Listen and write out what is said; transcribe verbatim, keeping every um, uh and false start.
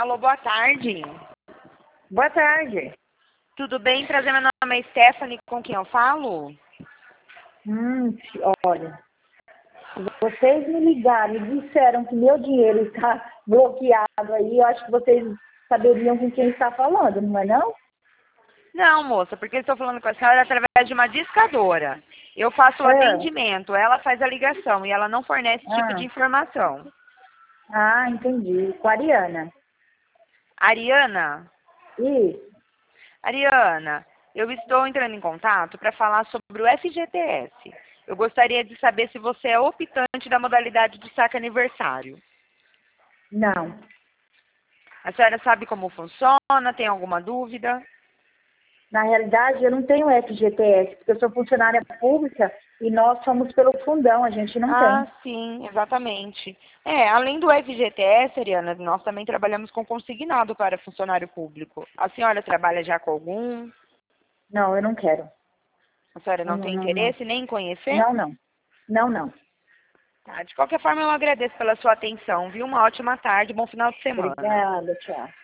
Alô, boa tarde. Boa tarde. Tudo bem? Prazer, meu nome é Stephanie, com quem eu falo? Hum, olha, vocês me ligaram e disseram que meu dinheiro está bloqueado aí, eu acho que vocês saberiam com quem está falando, não é não? Não, moça, porque eu estou falando com a senhora através de uma discadora. Eu faço o É. atendimento, ela faz a ligação e ela não fornece esse tipo Ah, de informação. ah, entendi. Com a Ariana. Ariana? Isso. Ariana, eu estou entrando em contato para falar sobre o F G T S. Eu gostaria de saber se você é optante da modalidade do saque aniversário. Não. A senhora sabe como funciona? Tem alguma dúvida? Na realidade, eu não tenho F G T S, porque eu sou funcionária pública e nós somos pelo fundão, a gente não Ah, tem. sim, exatamente. É, além do F G T S, Ariana, nós também trabalhamos com consignado para funcionário público. A senhora trabalha já com algum? Não, eu não quero. A senhora Não, não não, tem não, não. interesse nem em conhecer? Não, não. Não, não. Tá, de qualquer forma, eu agradeço pela sua atenção, viu? Uma ótima tarde, bom final de semana. Obrigada, tchau.